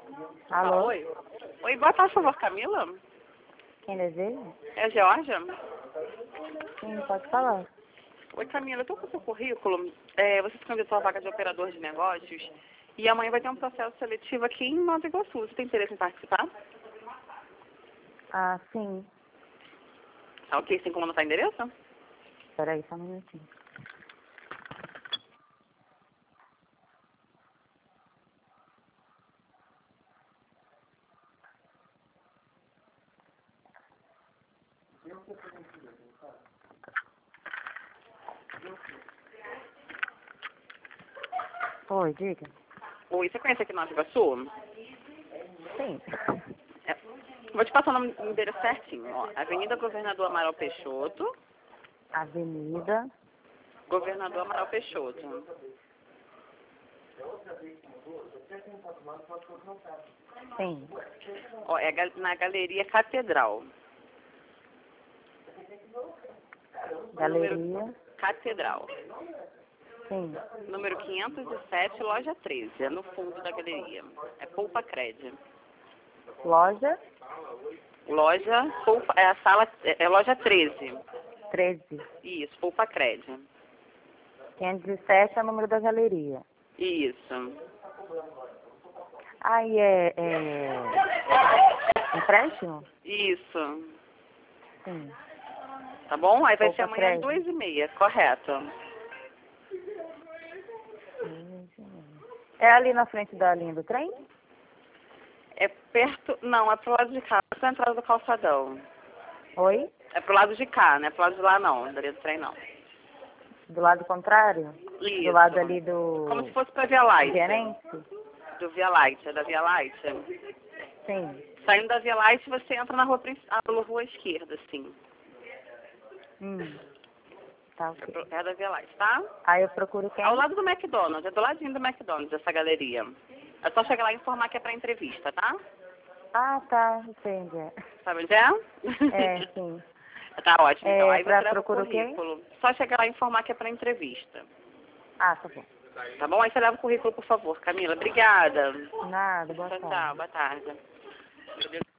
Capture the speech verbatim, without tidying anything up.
Alô? Oi. Oi, boa tarde, por favor, Camila. Quem deseja? É a Georgia? Sim, pode falar. Oi, Camila, eu estou com o seu currículo. É, você se candidatou à vaga de operador de negócios e amanhã vai ter um processo seletivo aqui em Nova Iguaçu. Você tem interesse em participar? Ah, sim. Tá ok, sem como anotar endereço? Peraí, só um minutinho. Oi, diga. Oi, você conhece aqui Nova Iguaçu? Sim. É, vou te passar o nome o endereço certinho. Ó, Avenida Governador Amaral Peixoto. Avenida. Governador Amaral Peixoto. Sim. Ó, é ga- na Galeria Catedral. Galeria. Número Catedral. Sim. Número quinhentos e sete, loja treze. É no fundo da galeria. É Poupa Cred. Loja Loja, Poupa, é a sala, é, é loja treze. treze. Isso, Poupa Cred. quinhentos e sete é o número da galeria. Isso. Aí é, é... empréstimo? Isso. Sim. Tá bom? Aí vai ser Poupa amanhã às crédito. duas e meia, correto? É ali na frente da linha do trem? É perto, não, é pro lado de cá, não é a entrada do calçadão. Oi? É pro lado de cá, não é pro lado de lá não, daria do trem não. Do lado contrário? Isso. Do lado ali do... Como se fosse pra Via Light. Vianense? Do Via Light, é da Via Light. Sim. Saindo da Via Light, você entra na rua, princi- ah, pela rua esquerda, assim. Hum. Tá É, ok. pro- é da Via Light, tá? Aí eu procuro quem? Ao lado do McDonald's, é do ladinho do McDonald's, essa galeria. É só chegar lá e informar que é pra entrevista, tá? Ah, tá. Entendi. Sabe onde é? É, sim. Tá ótimo, então. É, Aí pra você leva o procura quem? currículo. Só chegar lá e informar que é pra entrevista. Ah, tá bom. Tá bom? Aí você leva o currículo, por favor, Camila. Obrigada. Nada, boa Tchau, tarde. tchau. Boa tarde.